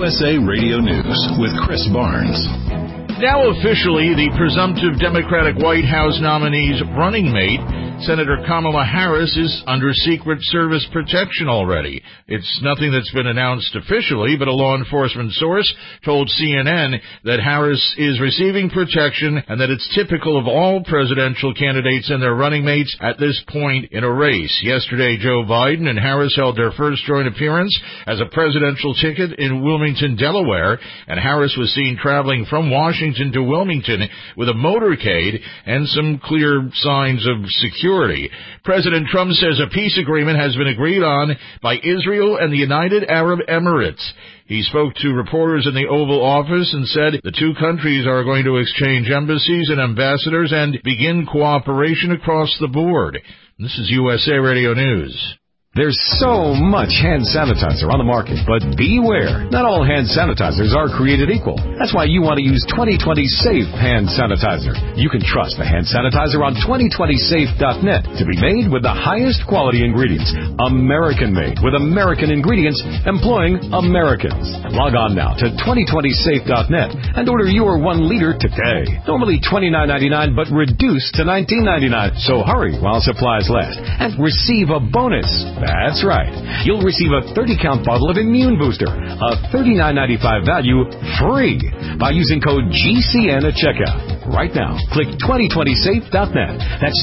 USA Radio News with Chris Barnes. Now officially, the presumptive Democratic White House nominee's running mate, Senator Kamala Harris, is under Secret Service protection already. It's nothing that's been announced officially, but a law enforcement source told CNN that Harris is receiving protection and that it's typical of all presidential candidates and their running mates at this point in a race. Yesterday, Joe Biden and Harris held their first joint appearance as a presidential ticket in Wilmington, Delaware, and Harris was seen traveling from Washington to Wilmington with a motorcade and some clear signs of security. President Trump says a peace agreement has been agreed on by Israel and the United Arab Emirates. He spoke to reporters in the Oval Office and said the two countries are going to exchange embassies and ambassadors and begin cooperation across the board. This is USA Radio News. There's so much hand sanitizer on the market, but beware. Not all hand sanitizers are created equal. That's why you want to use 2020 Safe Hand Sanitizer. You can trust the hand sanitizer on 2020safe.net to be made with the highest quality ingredients. American-made with American ingredients employing Americans. Log on now to 2020safe.net and order your 1 liter today. Normally $29.99, but reduced to $19.99. So hurry while supplies last and receive a bonus. That's right. You'll receive a 30-count bottle of Immune Booster, a $39.95 value, free by using code GCN at checkout. Right now, click 2020safe.net. That's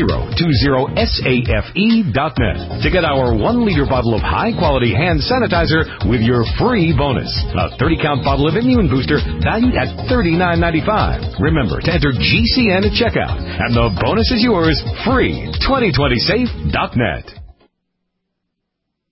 2020safe.net to get our 1 liter bottle of high-quality hand sanitizer with your free bonus. A 30-count bottle of Immune Booster valued at $39.95. Remember to enter GCN at checkout, and the bonus is yours, free. 2020safe.net.